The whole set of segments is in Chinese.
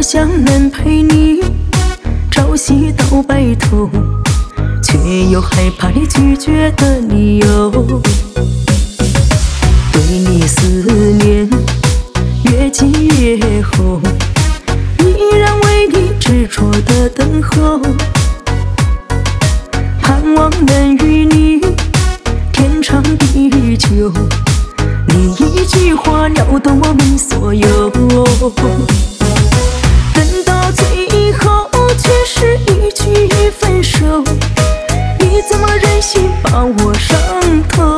想能陪你朝夕到白头，却又害怕你拒绝的理由。对你思念越积越厚，依然为你执着的等候，盼望能与你天长地久。你一句话撩动我们所有，等到最后却是一句分手，你怎么忍心把我伤透？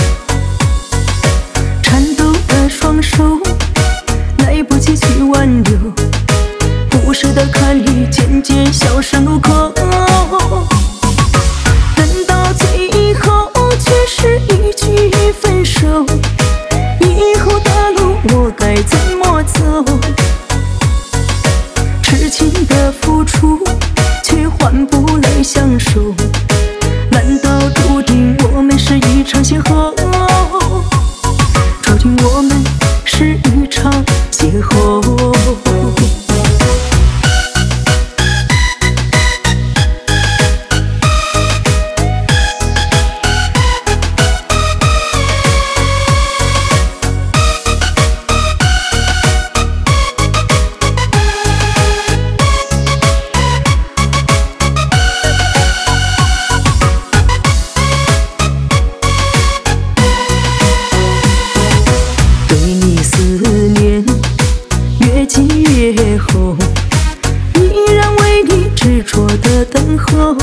颤抖的双手来不及去挽留，不舍得看你渐渐消失路口，等到最后却是一句分手，以后的路我该怎么走？痴情的付出却换不来相守，难道注定我们是一场邂逅？注定我们是一场邂逅。越积越厚，依然为你执着的等候，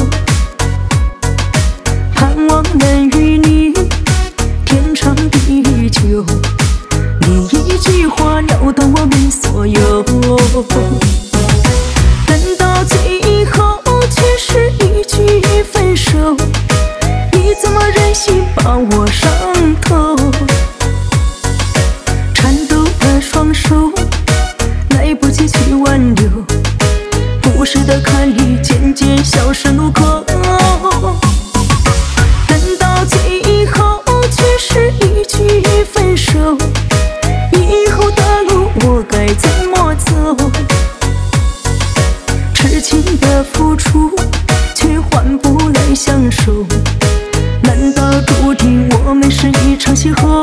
盼望能与你天长地久。你一句话撩动我们所有，等到最后却是一句分手，你怎么忍心把我伤透？颤抖的双手来不及去挽留，不舍得看你渐渐消失路口，等到最后却是一句分手，以后的路我该怎么走？痴情的付出却换不来相守，难道注定我们是一场邂逅？